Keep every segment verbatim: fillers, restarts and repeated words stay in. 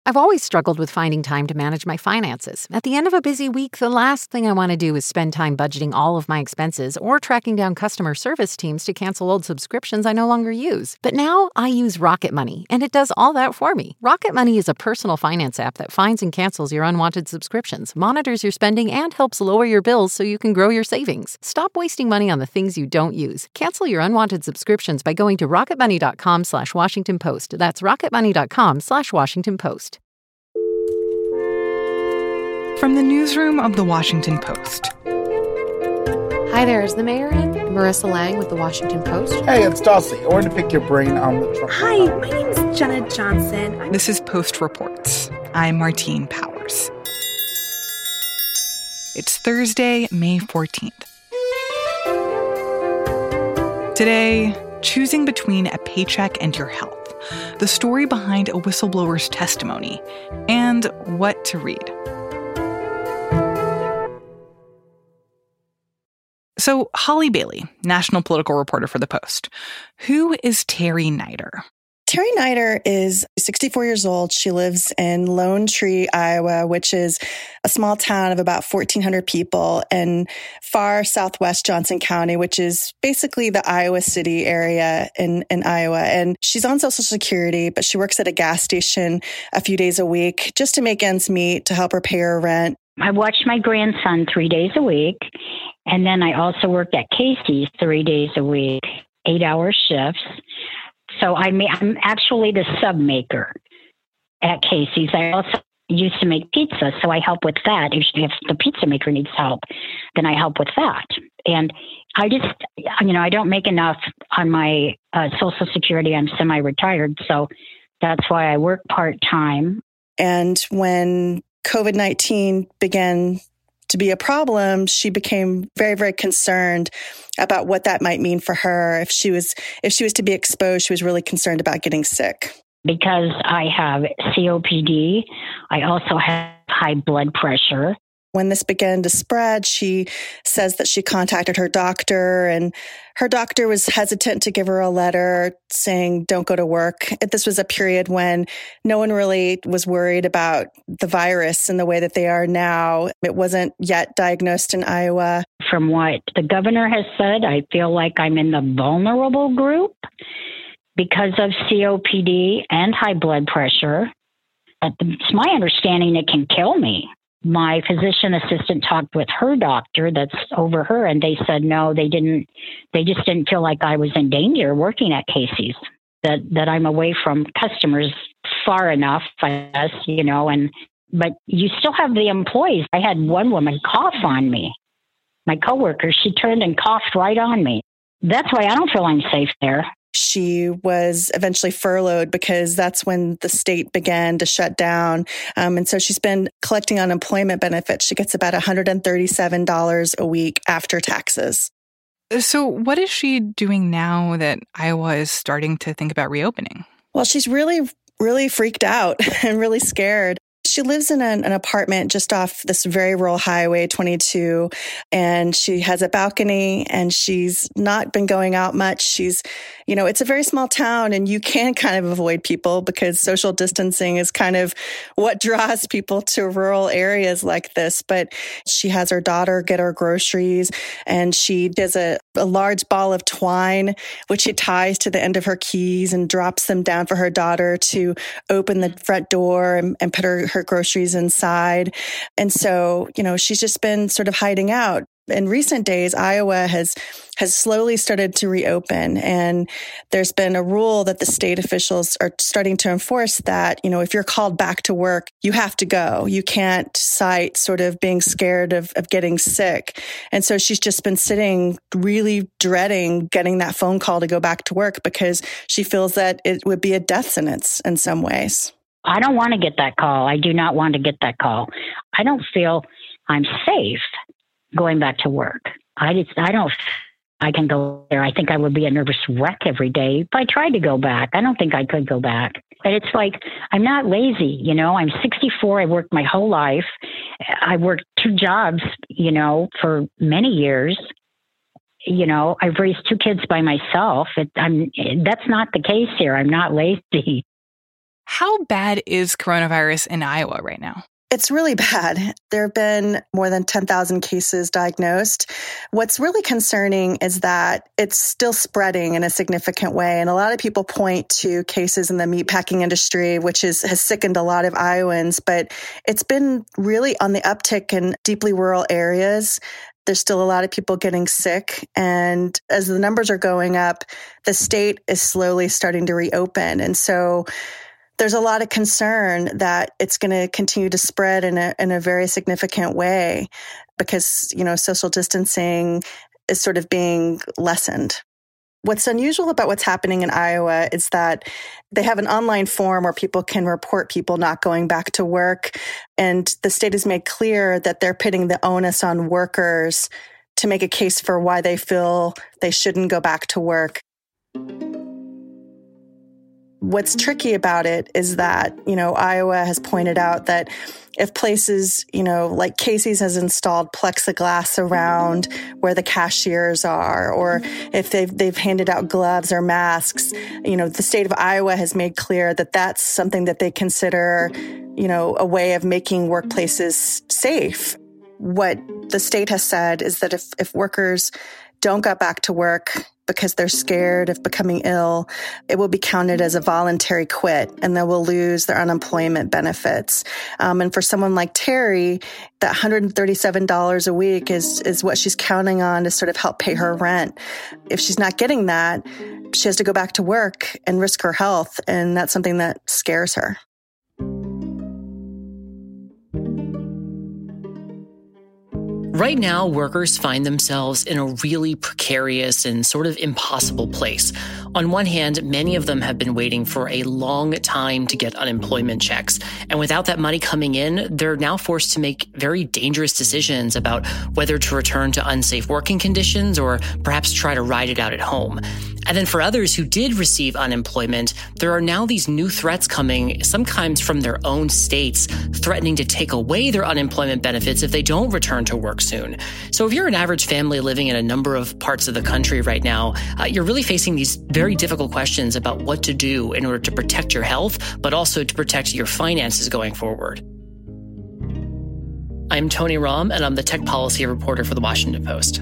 I've always struggled with finding time to manage my finances. At the end of a busy week, the last thing I want to do is spend time budgeting all of my expenses or tracking down customer service teams to cancel old subscriptions I no longer use. But now I use Rocket Money, and it does all that for me. Rocket Money is a personal finance app that finds and cancels your unwanted subscriptions, monitors your spending, and helps lower your bills so you can grow your savings. Stop wasting money on the things you don't use. Cancel your unwanted subscriptions by going to rocketmoney.com slash Washington Post. That's rocketmoney.com slash Washington Post. From the newsroom of The Washington Post. Hi there, is the mayor in? Marissa Lang with The Washington Post. Hey, it's Dulcie. I wanted to pick your brain on the Trump. Hi, my name is Jenna Johnson. I'm- This is Post Reports. I'm Martine Powers. It's Thursday, May fourteenth. Today, choosing between a paycheck and your health. The story behind a whistleblower's testimony, and what to read. So, Holly Bailey, national political reporter for The Post. Who is Terry Nider? Terry Nider is sixty-four years old. She lives in Lone Tree, Iowa, which is a small town of about fourteen hundred people in far southwest Johnson County, which is basically the Iowa City area in, in Iowa. And she's on Social Security, but she works at a gas station a few days a week just to make ends meet, to help her pay her rent. I watch my grandson three days a week, and then I also work at Casey's three days a week, eight-hour shifts. So I ma- I'm actually the sub maker at Casey's. I also used to make pizza, so I help with that. If, if the pizza maker needs help, then I help with that. And I just, you know, I don't make enough on my uh, Social Security. I'm semi-retired, so that's why I work part-time. And when COVID nineteen began to be a problem, she became very, very concerned about what that might mean for her. If she was, if she was to be exposed, she was really concerned about getting sick. Because I have C O P D, I also have high blood pressure. When this began to spread, she says that she contacted her doctor, and her doctor was hesitant to give her a letter saying, don't go to work. This was a period when no one really was worried about the virus in the way that they are now. It wasn't yet diagnosed in Iowa. From what the governor has said, I feel like I'm in the vulnerable group because of C O P D and high blood pressure. It's my understanding it can kill me. My physician assistant talked with her doctor that's over her, and they said, no, they didn't, they just didn't feel like I was in danger working at Casey's, that, that I'm away from customers far enough, I guess, you know, and, but you still have the employees. I had one woman cough on me, my coworker, she turned and coughed right on me. That's why I don't feel I'm safe there. She was eventually furloughed because that's when the state began to shut down. Um, and so she's been collecting unemployment benefits. She gets about one hundred thirty-seven dollars a week after taxes. So what is she doing now that Iowa is starting to think about reopening? Well, she's really, really freaked out and really scared. She lives in an, an apartment just off this very rural highway, twenty-two, and she has a balcony, and she's not been going out much. She's, you know, it's a very small town, and you can kind of avoid people because social distancing is kind of what draws people to rural areas like this. But she has her daughter get her groceries, and she does a, a large ball of twine, which she ties to the end of her keys and drops them down for her daughter to open the front door and, and put her, her groceries inside. And so, you know, she's just been sort of hiding out. In recent days, Iowa has has slowly started to reopen, and there's been a rule that the state officials are starting to enforce that, you know, if you're called back to work, you have to go. You can't cite sort of being scared of, of getting sick. And so she's just been sitting really dreading getting that phone call to go back to work because she feels that it would be a death sentence in some ways. I don't want to get that call. I do not want to get that call. I don't feel I'm safe going back to work. I just, I don't, I can go there. I think I would be a nervous wreck every day if I tried to go back. I don't think I could go back. But it's like, I'm not lazy, you know, I'm sixty-four. I worked my whole life. I worked two jobs, you know, for many years. You know, I've raised two kids by myself. It, I'm, that's not the case here. I'm not lazy. How bad is coronavirus in Iowa right now? It's really bad. There have been more than ten thousand cases diagnosed. What's really concerning is that it's still spreading in a significant way. And a lot of people point to cases in the meatpacking industry, which is, has sickened a lot of Iowans, but it's been really on the uptick in deeply rural areas. There's still a lot of people getting sick. And as the numbers are going up, the state is slowly starting to reopen. And so there's a lot of concern that it's going to continue to spread in a in a very significant way because, you know, social distancing is sort of being lessened. What's unusual about what's happening in Iowa is that they have an online form where people can report people not going back to work. And the state has made clear that they're putting the onus on workers to make a case for why they feel they shouldn't go back to work. What's tricky about it is that, you know, Iowa has pointed out that if places, you know, like Casey's has installed plexiglass around where the cashiers are, or if they've, they've handed out gloves or masks, you know, the state of Iowa has made clear that that's something that they consider, you know, a way of making workplaces safe. What the state has said is that if, if workers don't go back to work because they're scared of becoming ill, it will be counted as a voluntary quit and they will lose their unemployment benefits. Um, and for someone like Terry, that one hundred thirty-seven dollars a week is, is what she's counting on to sort of help pay her rent. If she's not getting that, she has to go back to work and risk her health. And that's something that scares her. Right now, workers find themselves in a really precarious and sort of impossible place. On one hand, many of them have been waiting for a long time to get unemployment checks. And without that money coming in, they're now forced to make very dangerous decisions about whether to return to unsafe working conditions or perhaps try to ride it out at home. And then for others who did receive unemployment, there are now these new threats coming, sometimes from their own states, threatening to take away their unemployment benefits if they don't return to work soon. So if you're an average family living in a number of parts of the country right now, uh, you're really facing these very difficult questions about what to do in order to protect your health, but also to protect your finances going forward. I'm Tony Rahm, and I'm the tech policy reporter for The Washington Post.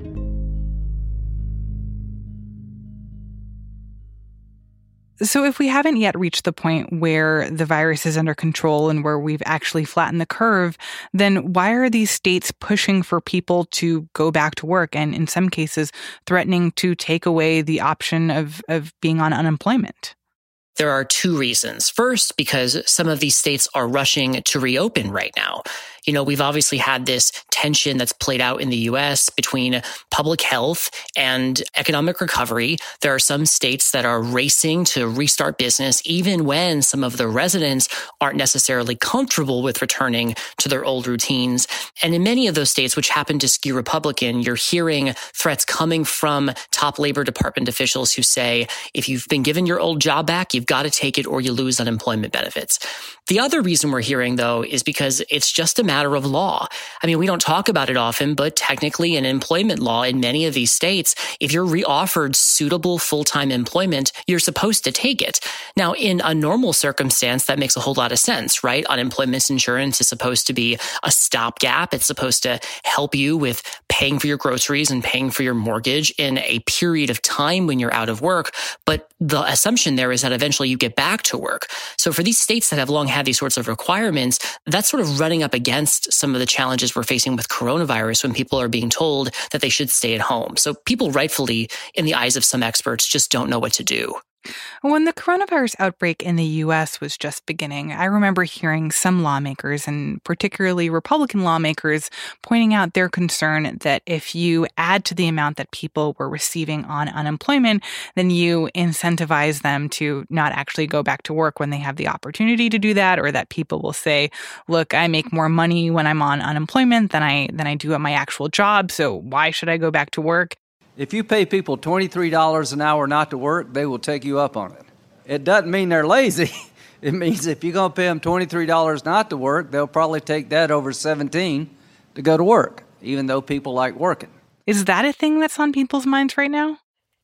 So if we haven't yet reached the point where the virus is under control and where we've actually flattened the curve, then why are these states pushing for people to go back to work and in some cases threatening to take away the option of, of being on unemployment? There are two reasons. First, because some of these states are rushing to reopen right now. You know, we've obviously had this tension that's played out in the U S between public health and economic recovery. There are some states that are racing to restart business, even when some of the residents aren't necessarily comfortable with returning to their old routines. And in many of those states, which happen to skew Republican, you're hearing threats coming from top Labor Department officials who say, if you've been given your old job back, you've got to take it or you lose unemployment benefits. The other reason we're hearing, though, is because it's just a matter of law. I mean, we don't talk about it often, but technically in employment law in many of these states, if you're reoffered suitable full-time employment, you're supposed to take it. Now, in a normal circumstance, that makes a whole lot of sense, right? Unemployment insurance is supposed to be a stopgap. It's supposed to help you with paying for your groceries and paying for your mortgage in a period of time when you're out of work. But the assumption there is that eventually you get back to work. So for these states that have long had these sorts of requirements, that's sort of running up against some of the challenges we're facing with coronavirus when people are being told that they should stay at home. So people rightfully, in the eyes of some experts, just don't know what to do. When the coronavirus outbreak in the U S was just beginning, I remember hearing some lawmakers, and particularly Republican lawmakers, pointing out their concern that if you add to the amount that people were receiving on unemployment, then you incentivize them to not actually go back to work when they have the opportunity to do that, or that people will say, look, I make more money when I'm on unemployment than I than I do at my actual job, so why should I go back to work? If you pay people twenty-three dollars an hour not to work, they will take you up on it. It doesn't mean they're lazy. It means if you're going to pay them twenty-three dollars not to work, they'll probably take that over seventeen dollars to go to work, even though people like working. Is that a thing that's on people's minds right now?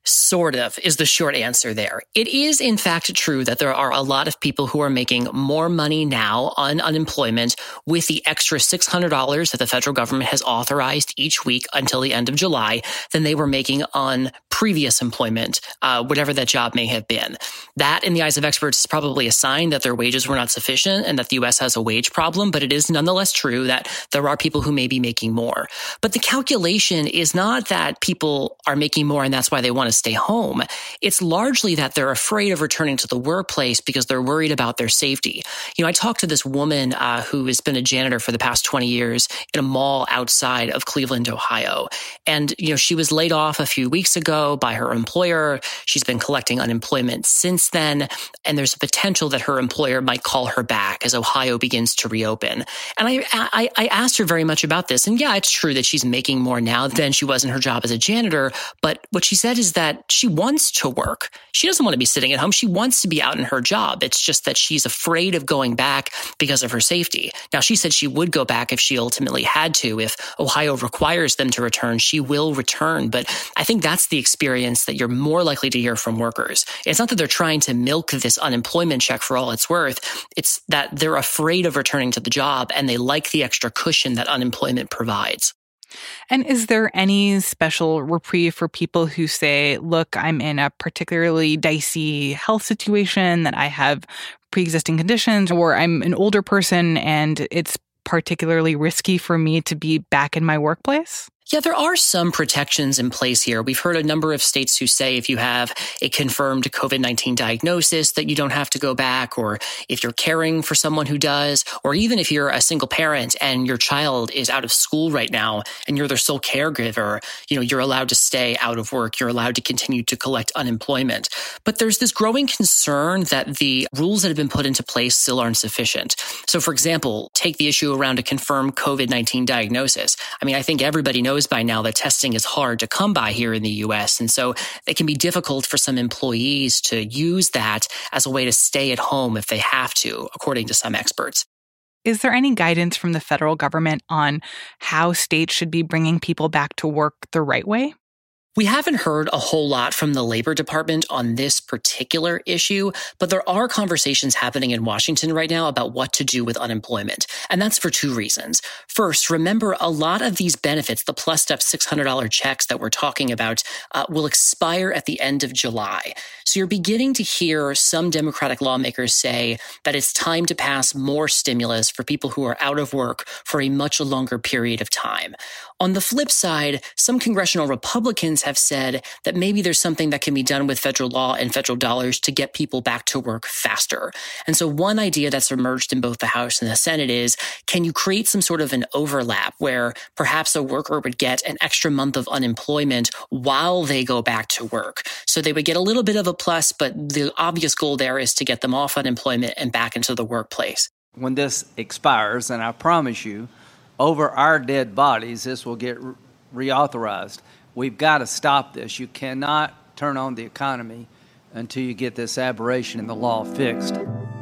Sort of is the short answer there. It is, in fact, true that there are a lot of people who are making more money now on unemployment with the extra six hundred dollars that the federal government has authorized each week until the end of July than they were making on previous employment, uh, whatever that job may have been. That, in the eyes of experts, is probably a sign that their wages were not sufficient and that the U S has a wage problem, but it is nonetheless true that there are people who may be making more. But the calculation is not that people are making more and that's why they want to stay home. It's largely that they're afraid of returning to the workplace because they're worried about their safety. You know, I talked to this woman uh, who has been a janitor for the past twenty years in a mall outside of Cleveland, Ohio. And, you know, she was laid off a few weeks ago by her employer. She's been collecting unemployment since then. And there's a potential that her employer might call her back as Ohio begins to reopen. And I, I, I asked her very much about this. And yeah, it's true that she's making more now than she was in her job as a janitor. But what she said is that she wants to work. She doesn't want to be sitting at home. She wants to be out in her job. It's just that she's afraid of going back because of her safety. Now, she said she would go back if she ultimately had to. If Ohio requires them to return, she will return. But I think that's the experience that you're more likely to hear from workers. It's not that they're trying to milk this unemployment check for all it's worth. It's that they're afraid of returning to the job and they like the extra cushion that unemployment provides. And is there any special reprieve for people who say, look, I'm in a particularly dicey health situation, that I have pre-existing conditions, or I'm an older person and it's particularly risky for me to be back in my workplace? Yeah, there are some protections in place here. We've heard a number of states who say if you have a confirmed COVID nineteen diagnosis that you don't have to go back, or if you're caring for someone who does, or even if you're a single parent and your child is out of school right now and you're their sole caregiver, you know, you're allowed to stay out of work. You're allowed to continue to collect unemployment. But there's this growing concern that the rules that have been put into place still aren't sufficient. So, for example, take the issue around a confirmed COVID nineteen diagnosis. I mean, I think everybody knows by now that testing is hard to come by here in the U S. And so it can be difficult for some employees to use that as a way to stay at home if they have to, according to some experts. Is there any guidance from the federal government on how states should be bringing people back to work the right way? We haven't heard a whole lot from the Labor Department on this particular issue, but there are conversations happening in Washington right now about what to do with unemployment. And that's for two reasons. First, remember, a lot of these benefits, the plus step six hundred dollars checks that we're talking about, uh, will expire at the end of July. So you're beginning to hear some Democratic lawmakers say that it's time to pass more stimulus for people who are out of work for a much longer period of time. On the flip side, some congressional Republicans have said that maybe there's something that can be done with federal law and federal dollars to get people back to work faster. And so one idea that's emerged in both the House and the Senate is, can you create some sort of an overlap where perhaps a worker would get an extra month of unemployment while they go back to work? So they would get a little bit of a plus, but the obvious goal there is to get them off unemployment and back into the workplace. When this expires, and I promise you, over our dead bodies, this will get re- reauthorized. We've got to stop this. You cannot turn on the economy until you get this aberration in the law fixed.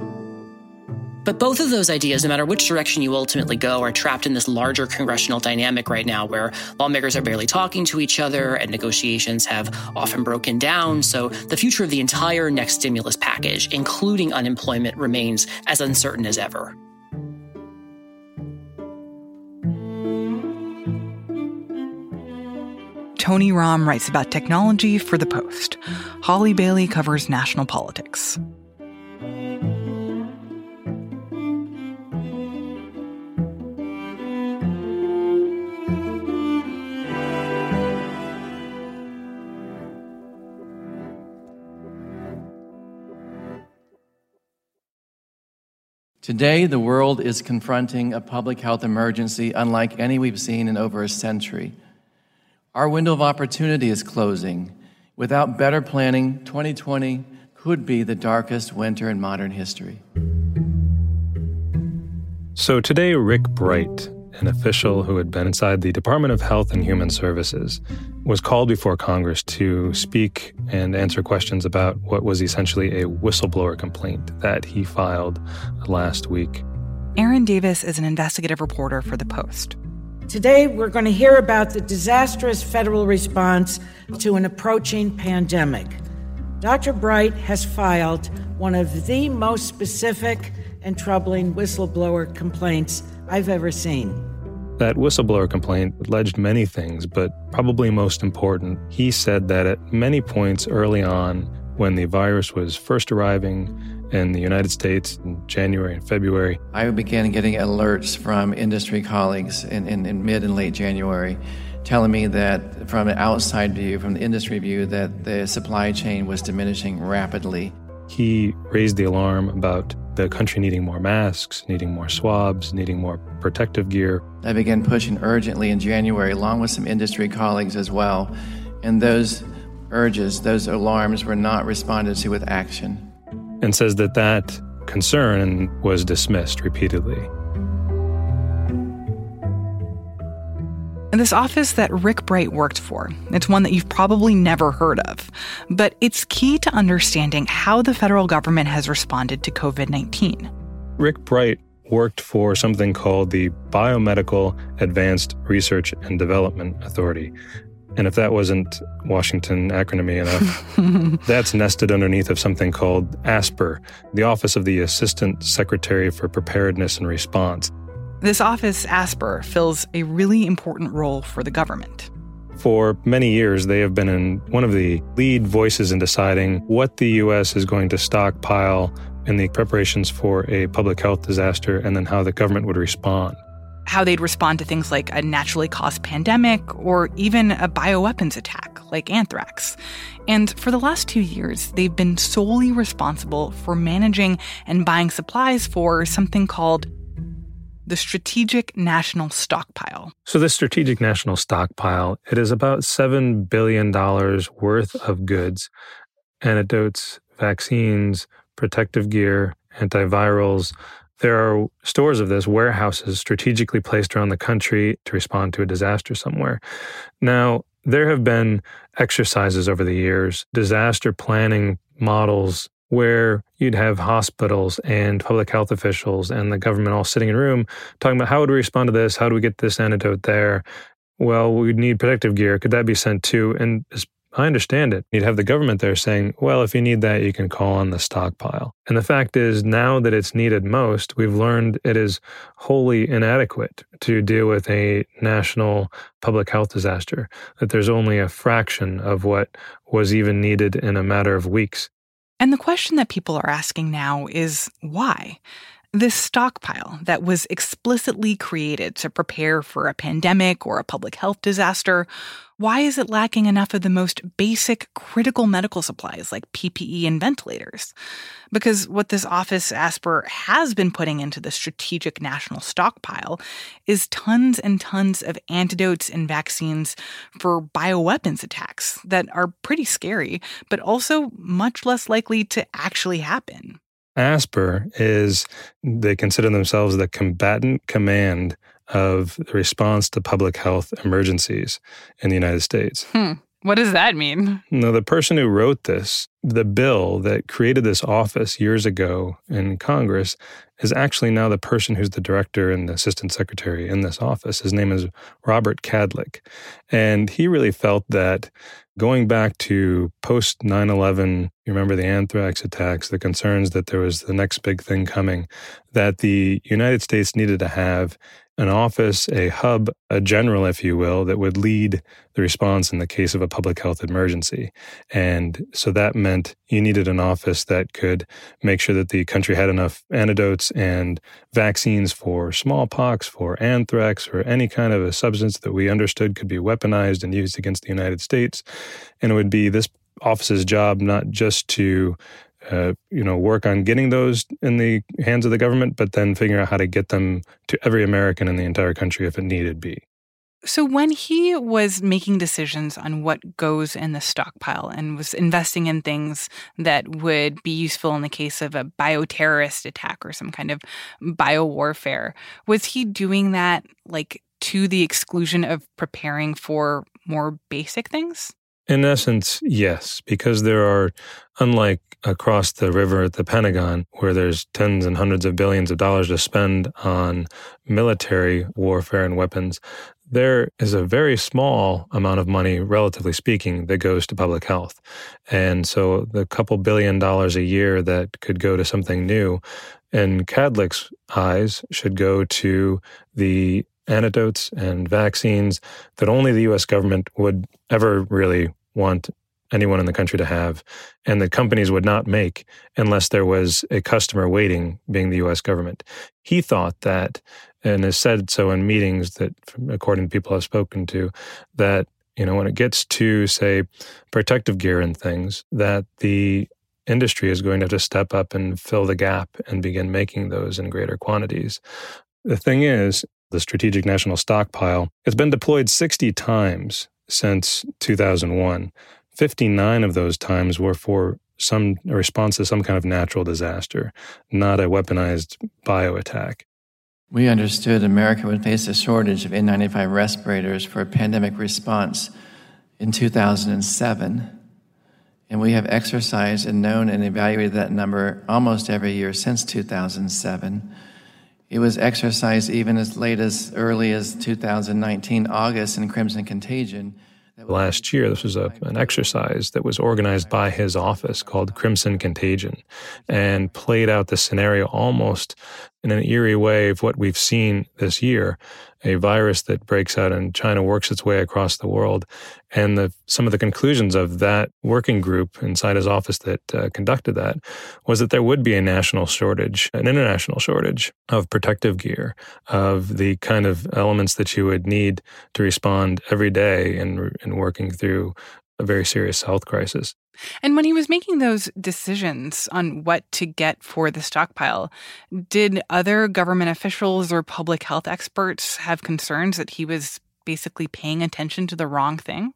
But both of those ideas, no matter which direction you ultimately go, are trapped in this larger congressional dynamic right now where lawmakers are barely talking to each other and negotiations have often broken down. So the future of the entire next stimulus package, including unemployment, remains as uncertain as ever. Tony Romm writes about technology for The Post. Holly Bailey covers national politics. Today, the world is confronting a public health emergency unlike any we've seen in over a century. Our window of opportunity is closing. Without better planning, twenty twenty could be the darkest winter in modern history. So today, Rick Bright, an official who had been inside the Department of Health and Human Services, was called before Congress to speak and answer questions about what was essentially a whistleblower complaint that he filed last week. Aaron Davis is an investigative reporter for The Post. Today, we're going to hear about the disastrous federal response to an approaching pandemic. Doctor Bright has filed one of the most specific and troubling whistleblower complaints I've ever seen. That whistleblower complaint alleged many things, but probably most important, he said that at many points early on, when the virus was first arriving in the United States in January and February, I began getting alerts from industry colleagues in, in, in mid and late January telling me that from an outside view, from the industry view, that the supply chain was diminishing rapidly. He raised the alarm about the country needing more masks, needing more swabs, needing more protective gear. I began pushing urgently in January, along with some industry colleagues as well. And those urges, those alarms were not responded to with action. And says that that concern was dismissed repeatedly. And this office that Rick Bright worked for, it's one that you've probably never heard of, but it's key to understanding how the federal government has responded to covid nineteen. Rick Bright worked for something called the Biomedical Advanced Research and Development Authority. And if that wasn't Washington acronymy enough, that's nested underneath of something called ASPR, the Office of the Assistant Secretary for Preparedness and Response. This office, ASPR, fills a really important role for the government. For many years, they have been in one of the lead voices in deciding what the U S is going to stockpile in the preparations for a public health disaster and then how the government would respond. How they'd respond to things like a naturally caused pandemic or even a bioweapons attack like anthrax. And for the last two years, they've been solely responsible for managing and buying supplies for something called the Strategic National Stockpile. So this Strategic National Stockpile, it is about seven billion dollars worth of goods, antidotes, vaccines, protective gear, antivirals. There are stores of this, warehouses strategically placed around the country to respond to a disaster somewhere. Now, there have been exercises over the years, disaster planning models, where you'd have hospitals and public health officials and the government all sitting in a room talking about how would we respond to this? How do we get this antidote there? Well, we'd need protective gear. Could that be sent too? And as I understand it, you'd have the government there saying, well, if you need that, you can call on the stockpile. And the fact is, now that it's needed most, we've learned it is wholly inadequate to deal with a national public health disaster, that there's only a fraction of what was even needed in a matter of weeks. And the question that people are asking now is why? This stockpile that was explicitly created to prepare for a pandemic or a public health disaster, why is it lacking enough of the most basic critical medical supplies like P P E and ventilators? Because what this office, ASPR, has been putting into the Strategic National Stockpile is tons and tons of antidotes and vaccines for bioweapons attacks that are pretty scary, but also much less likely to actually happen. ASPR is, they consider themselves the combatant command of the response to public health emergencies in the United States. Hmm. What does that mean? No, the person who wrote this, the bill that created this office years ago in Congress, is actually now the person who's the director and the assistant secretary in this office. His name is Robert Kadlec. And he really felt that going back to post nine eleven, you remember the anthrax attacks, the concerns that there was the next big thing coming, that the United States needed to have an office, a hub, a general, if you will, that would lead the response in the case of a public health emergency. And so that meant you needed an office that could make sure that the country had enough antidotes and vaccines for smallpox, for anthrax, or any kind of a substance that we understood could be weaponized and used against the United States. And it would be this office's job not just to Uh, you know, work on getting those in the hands of the government, but then figure out how to get them to every American in the entire country if it needed be. So when he was making decisions on what goes in the stockpile and was investing in things that would be useful in the case of a bioterrorist attack or some kind of biowarfare, was he doing that like to the exclusion of preparing for more basic things? In essence, yes, because there are, unlike across the river at the Pentagon, where there's tens and hundreds of billions of dollars to spend on military warfare and weapons, there is a very small amount of money, relatively speaking, that goes to public health. And so the couple billion dollars a year that could go to something new, in Kadlec's eyes, should go to the antidotes and vaccines that only the U S government would ever really want anyone in the country to have, and that companies would not make unless there was a customer waiting, being the U S government. He thought that, and has said so in meetings that, according to people I've spoken to, that, you know, when it gets to, say, protective gear and things, that the industry is going to have to step up and fill the gap and begin making those in greater quantities. The thing is, the Strategic National Stockpile, it's been deployed sixty times since two thousand one. fifty-nine of those times were for some a response to some kind of natural disaster, not a weaponized bio attack. We understood America would face a shortage of N ninety-five respirators for a pandemic response in two thousand seven. And we have exercised and known and evaluated that number almost every year since two thousand seven. It was exercised even as late as early as two thousand nineteen, August, in Crimson Contagion. Last year, this was a, an exercise that was organized by his office called Crimson Contagion, and played out the scenario almost in an eerie way of what we've seen this year, a virus that breaks out in China, works its way across the world. And the, some of the conclusions of that working group inside his office that uh, conducted that was that there would be a national shortage, an international shortage of protective gear, of the kind of elements that you would need to respond every day in, in working through a very serious health crisis. And when he was making those decisions on what to get for the stockpile, did other government officials or public health experts have concerns that he was basically paying attention to the wrong thing?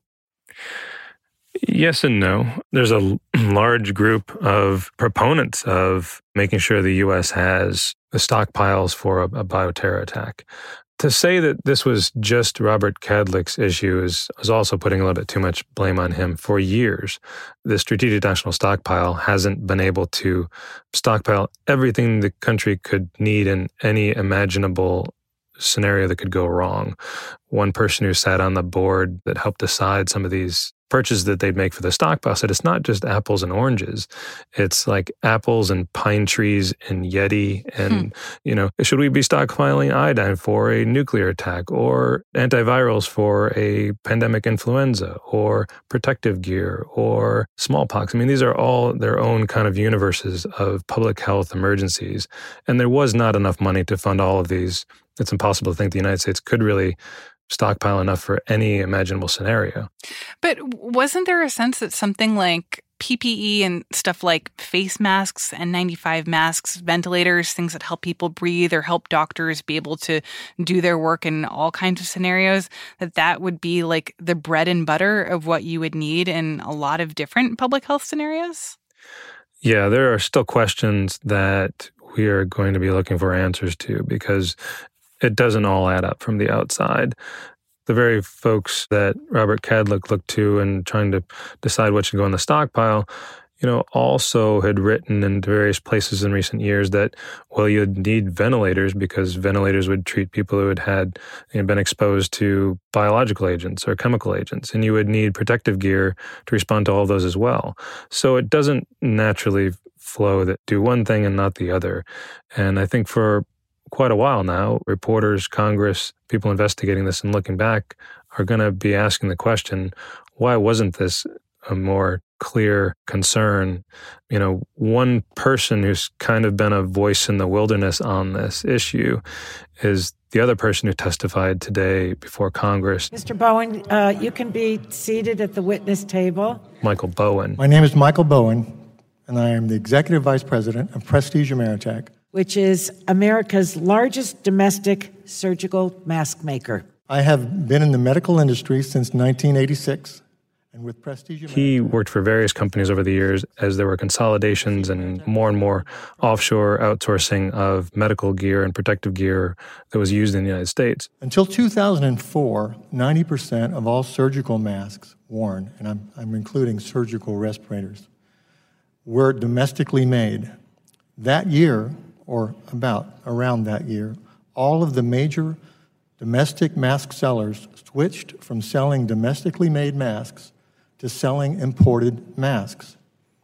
Yes and no. There's a large group of proponents of making sure the U S has the stockpiles for a, a bioterror attack. To say that this was just Robert Kadlec's issue is, is also putting a little bit too much blame on him. For years, the Strategic National Stockpile hasn't been able to stockpile everything the country could need in any imaginable scenario that could go wrong. One person who sat on the board that helped decide some of these purchases that they'd make for the stockpile said it's not just apples and oranges. It's like apples and pine trees and Yeti. And, hmm. you know, should we be stockpiling iodine for a nuclear attack, or antivirals for a pandemic influenza, or protective gear, or smallpox? I mean, these are all their own kind of universes of public health emergencies. And there was not enough money to fund all of these. It's impossible to think the United States could really stockpile enough for any imaginable scenario. But wasn't there a sense that something like P P E and stuff like face masks, N ninety-five masks, ventilators, things that help people breathe or help doctors be able to do their work in all kinds of scenarios, that that would be like the bread and butter of what you would need in a lot of different public health scenarios? Yeah, there are still questions that we are going to be looking for answers to, because it doesn't all add up from the outside. The very folks that Robert Kadlec looked to in trying to decide what should go in the stockpile, you know, also had written in various places in recent years that, well, you'd need ventilators because ventilators would treat people who had had you know, been exposed to biological agents or chemical agents, and you would need protective gear to respond to all of those as well. So it doesn't naturally flow that do one thing and not the other. And I think for quite a while now, reporters, Congress, people investigating this and looking back are going to be asking the question, why wasn't this a more clear concern? You know, one person who's kind of been a voice in the wilderness on this issue is the other person who testified today before Congress. Mister Bowen, uh, you can be seated at the witness table. Michael Bowen. My name is Michael Bowen, and I am the Executive Vice President of Prestige Ameritech, which is America's largest domestic surgical mask maker. I have been in the medical industry since nineteen eighty-six, and with Prestige Ameritech. He worked for various companies over the years as there were consolidations and more and more offshore outsourcing of medical gear and protective gear that was used in the United States. Until two thousand four, ninety percent of all surgical masks worn, and I'm, I'm including surgical respirators, were domestically made. That year, or about around that year, all of the major domestic mask sellers switched from selling domestically made masks to selling imported masks.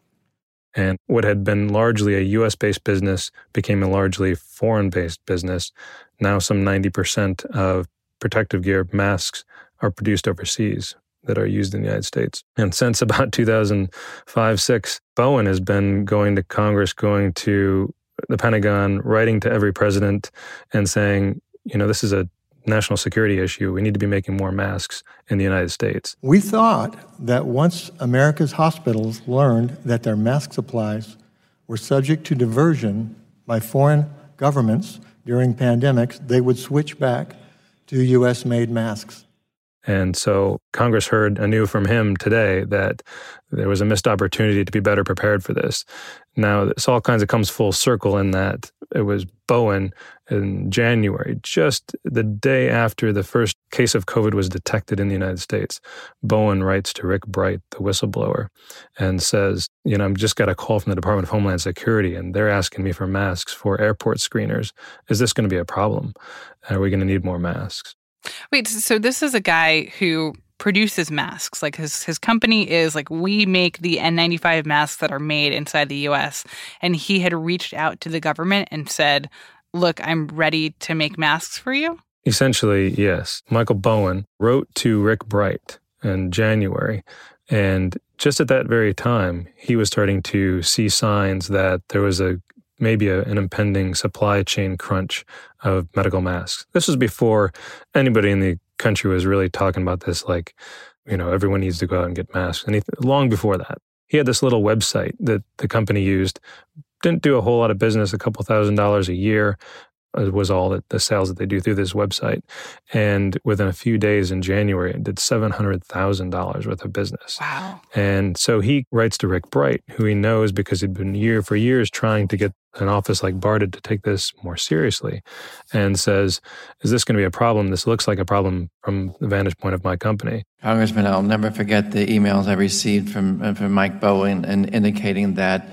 And what had been largely a U S-based business became a largely foreign-based business. Now some ninety percent of protective gear masks are produced overseas that are used in the United States. And since about two thousand five, six, Bowen has been going to Congress, going to the Pentagon, writing to every president and saying, you know, this is a national security issue. We need to be making more masks in the United States. We thought that once America's hospitals learned that their mask supplies were subject to diversion by foreign governments during pandemics, they would switch back to U S-made masks. And so Congress heard anew from him today that there was a missed opportunity to be better prepared for this. Now, this all kinds of comes full circle in that it was Bowen in January, just the day after the first case of COVID was detected in the United States. Bowen writes to Rick Bright, the whistleblower, and says, you know, I've just got a call from the Department of Homeland Security, and they're asking me for masks for airport screeners. Is this going to be a problem? Are we going to need more masks? Wait, so this is a guy who produces masks. Like his his company is like, we make the N ninety-five masks that are made inside the U S. And he had reached out to the government and said, look, I'm ready to make masks for you? Essentially, yes. Michael Bowen wrote to Rick Bright in January. And just at that very time, he was starting to see signs that there was a maybe a, an impending supply chain crunch of medical masks. This was before anybody in the country was really talking about this, like, you know, everyone needs to go out and get masks. And he, long before that, he had this little website that the company used, didn't do a whole lot of business, a couple thousand dollars a year was all that the sales that they do through this website. And within a few days in January, it did seven hundred thousand dollars worth of business. Wow. And so he writes to Rick Bright, who he knows because he'd been year for years trying to get an office like BARDA to take this more seriously, and says, is this going to be a problem? This looks like a problem from the vantage point of my company. Congressman, I'll never forget the emails I received from from Mike Bowen and indicating that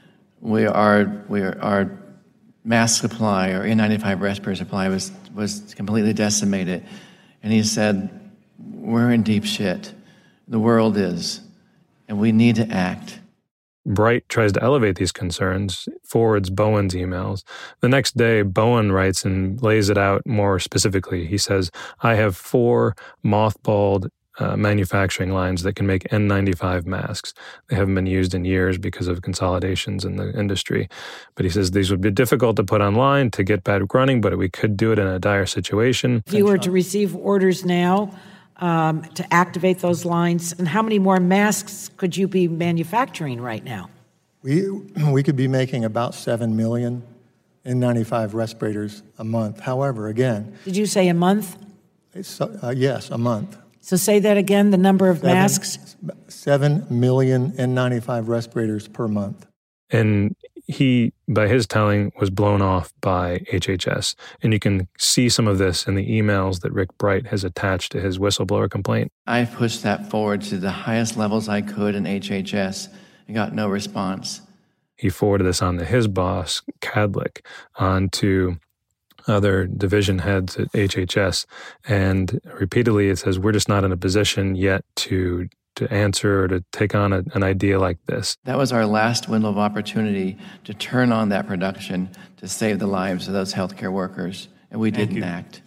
we are we are our mask supply or N ninety-five respirator supply was was completely decimated, and he said, we're in deep shit. The world is, and we need to act. Bright tries to elevate these concerns, forwards Bowen's emails. The next day, Bowen writes and lays it out more specifically. He says, I have four mothballed uh, manufacturing lines that can make N ninety-five masks. They haven't been used in years because of consolidations in the industry. But he says these would be difficult to put online to get back running, but we could do it in a dire situation. If you were to receive orders now, Um, to activate those lines? And how many more masks could you be manufacturing right now? We we could be making about seven million N ninety-five respirators a month. However, again... Did you say a month? It's, uh, yes, a month. So say that again, the number of seven, masks? Seven million N ninety-five respirators per month. And he, by his telling, was blown off by H H S. And you can see some of this in the emails that Rick Bright has attached to his whistleblower complaint. I pushed that forward to the highest levels I could in H H S and got no response. He forwarded this on to his boss, Kadlik, on to other division heads at H H S. And repeatedly it says, we're just not in a position yet to to answer or to take on a, an idea like this. That was our last window of opportunity to turn on that production to save the lives of those healthcare workers, and we Thank didn't you. act.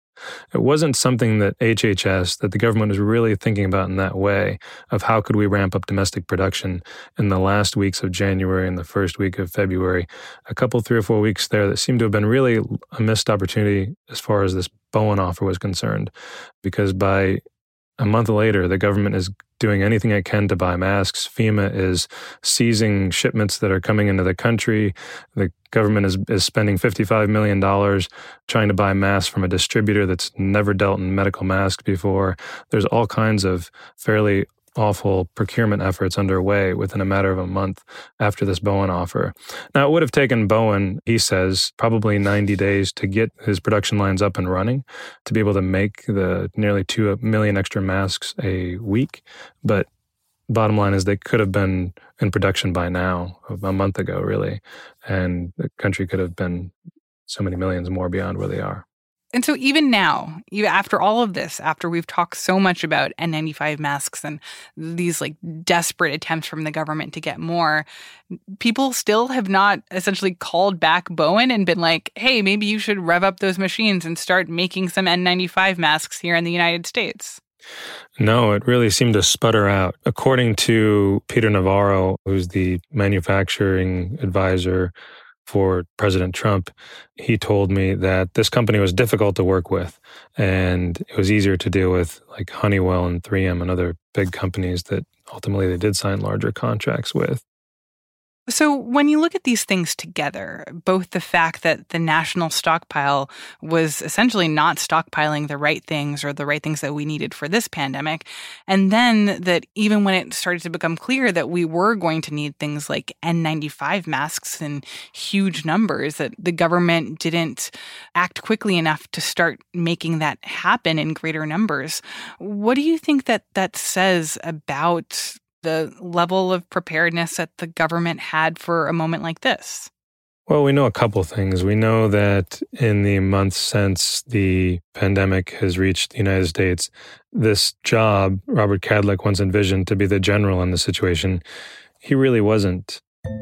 It wasn't something that H H S, that the government was really thinking about in that way of how could we ramp up domestic production in the last weeks of January and the first week of February. A couple, three or four weeks there that seemed to have been really a missed opportunity as far as this Bowen offer was concerned, because by a month later, the government is doing anything it can to buy masks. FEMA is seizing shipments that are coming into the country. The government is, is spending fifty-five million dollars trying to buy masks from a distributor that's never dealt in medical masks before. There's all kinds of fairly awful procurement efforts underway within a matter of a month after this Bowen offer. Now, it would have taken Bowen, he says, probably ninety days to get his production lines up and running, to be able to make the nearly two million extra masks a week. But bottom line is they could have been in production by now, a month ago, really, and the country could have been so many millions more beyond where they are. And so even now, even after all of this, after we've talked so much about N ninety-five masks and these like desperate attempts from the government to get more, people still have not essentially called back Bowen and been like, hey, maybe you should rev up those machines and start making some N ninety-five masks here in the United States. No, it really seemed to sputter out. According to Peter Navarro, who's the manufacturing advisor for President Trump, he told me that this company was difficult to work with, and it was easier to deal with like Honeywell and three M and other big companies that ultimately they did sign larger contracts with. So when you look at these things together, both the fact that the national stockpile was essentially not stockpiling the right things or the right things that we needed for this pandemic, and then that even when it started to become clear that we were going to need things like N ninety-five masks in huge numbers, that the government didn't act quickly enough to start making that happen in greater numbers. What do you think that that says about the level of preparedness that the government had for a moment like this? Well, we know a couple things. We know that in the months since the pandemic has reached the United States, this job Robert Kadlec once envisioned to be the general in the situation, he really wasn't.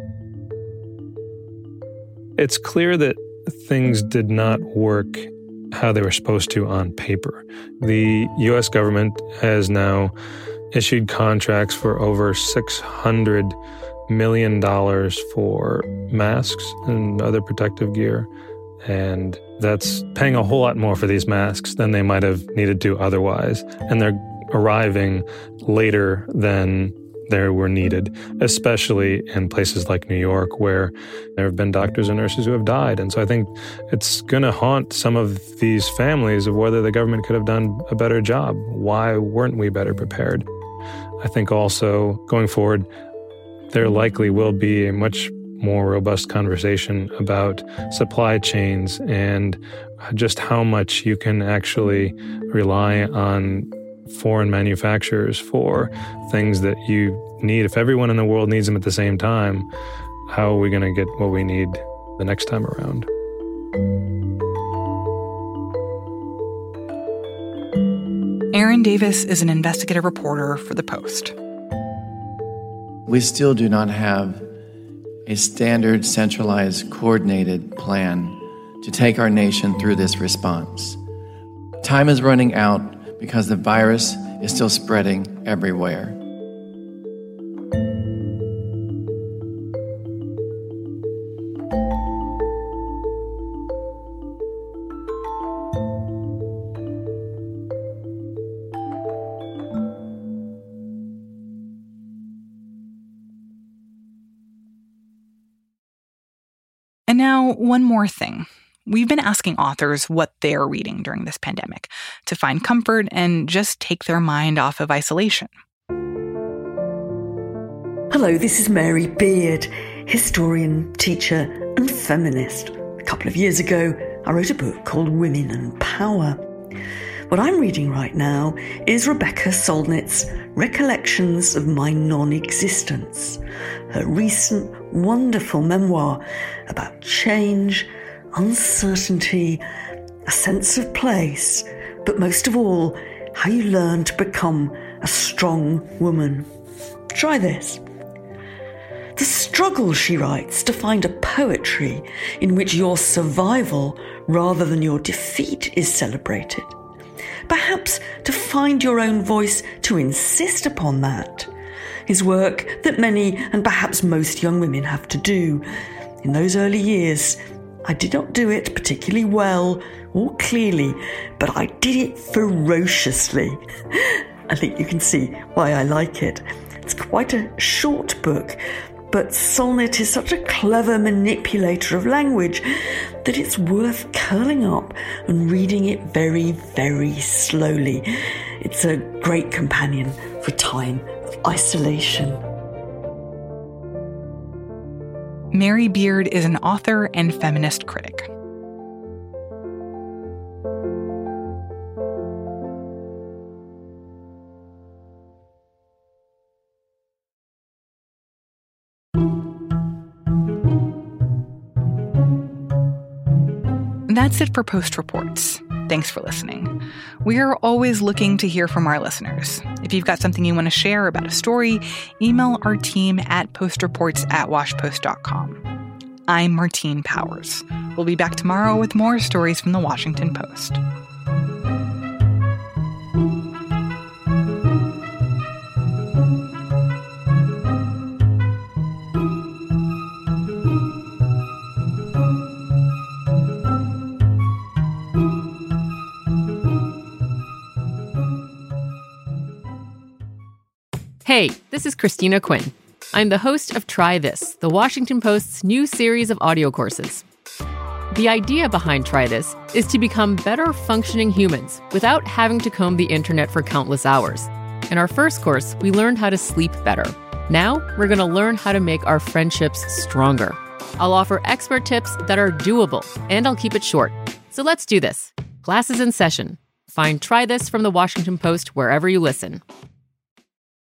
It's clear that things did not work how they were supposed to on paper. The U S government has now issued contracts for over six hundred million dollars for masks and other protective gear. And that's paying a whole lot more for these masks than they might have needed to otherwise. And they're arriving later than they were needed, especially in places like New York, where there have been doctors and nurses who have died. And so I think it's going to haunt some of these families of whether the government could have done a better job. Why weren't we better prepared? I think also going forward, there likely will be a much more robust conversation about supply chains and just how much you can actually rely on foreign manufacturers for things that you need. If everyone in the world needs them at the same time, how are we going to get what we need the next time around? Aaron Davis is an investigative reporter for The Post. We still do not have a standard, centralized, coordinated plan to take our nation through this response. Time is running out because the virus is still spreading everywhere. And now, one more thing. We've been asking authors what they're reading during this pandemic to find comfort and just take their mind off of isolation. Hello, this is Mary Beard, historian, teacher, and feminist. A couple of years ago, I wrote a book called Women and Power. What I'm reading right now is Rebecca Solnit's Recollections of My Non-Existence, her recent wonderful memoir about change, uncertainty, a sense of place, but most of all, how you learn to become a strong woman. Try this. The struggle, she writes, to find a poetry in which your survival rather than your defeat is celebrated. Perhaps to find your own voice, to insist upon that, is work that many and perhaps most young women have to do. In those early years, I did not do it particularly well or clearly, but I did it ferociously. I think you can see why I like it. It's quite a short book, but Solnit is such a clever manipulator of language that it's worth curling up and reading it very, very slowly. It's a great companion for time of isolation. Mary Beard is an author and feminist critic. That's it for Post Reports. Thanks for listening. We are always looking to hear from our listeners. If you've got something you want to share about a story, email our team at postreports at washpost dot com. I'm Martine Powers. We'll be back tomorrow with more stories from the Washington Post. Hey, this is Christina Quinn. I'm the host of Try This, the Washington Post's new series of audio courses. The idea behind Try This is to become better functioning humans without having to comb the internet for countless hours. In our first course, we learned how to sleep better. Now, we're going to learn how to make our friendships stronger. I'll offer expert tips that are doable, and I'll keep it short. So let's do this. Class is in session. Find Try This from the Washington Post wherever you listen.